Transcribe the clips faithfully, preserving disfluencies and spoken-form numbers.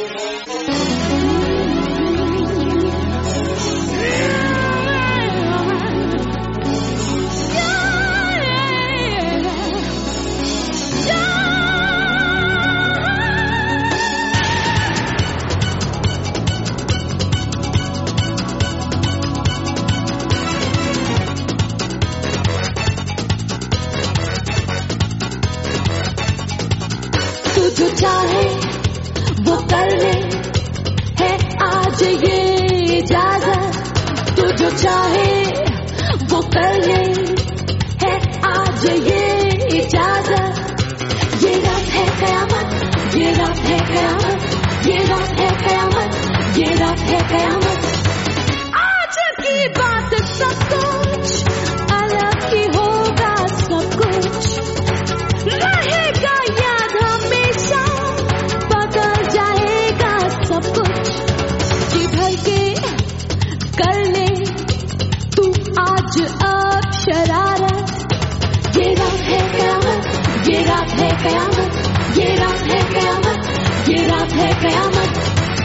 जो चाहे वो कर ले, है आज ये इजाजत। तू जो चाहे वो कर ले, है आज ये इजाजत। ये रात है कयामत, ये रात है कयामत, ये रात है कयामत, ये रात है कयामत। आज की बात सब कुछ अलग ही होगा, सब कुछ रहेगा याद हमेशा, बदल जाएगा सब कुछ। जी भर के कर ले तू आज अब शरारत। ये रात है कयामत, ये रात है कयामत, ये रात है कयामत, ये रात है कयामत।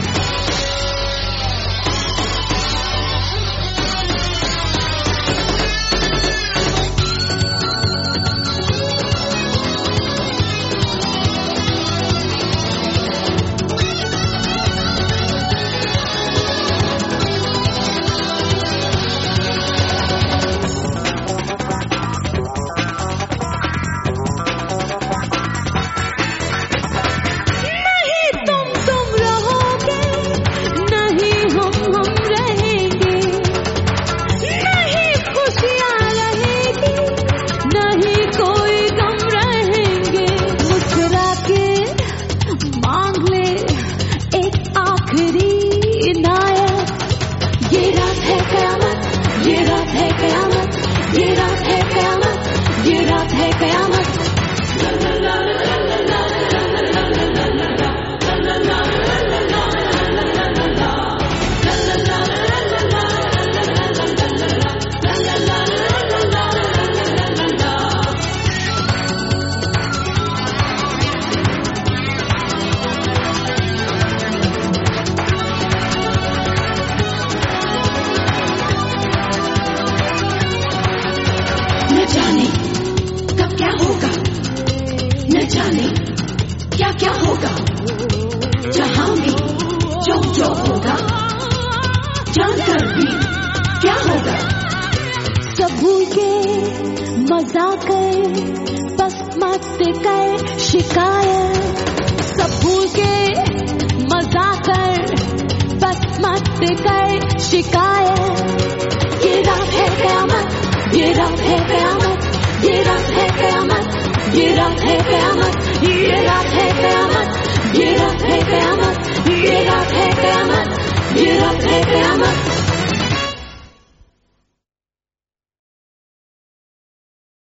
न जाने कब क्या होगा, न जाने क्या क्या होगा, जहां में जो जो होगा, जानकर भी क्या होगा। सब भूल के मजा कर, बस मत कर शिकायत। सब भूल के मजा कर, बस मत कर शिकायत। ये रात है कयामत, ये रात है कयामत, ये रात है कयामत, ये रात है कयामत, ये रात है कयामत, ये रात है कयामत, ये रात है कयामत।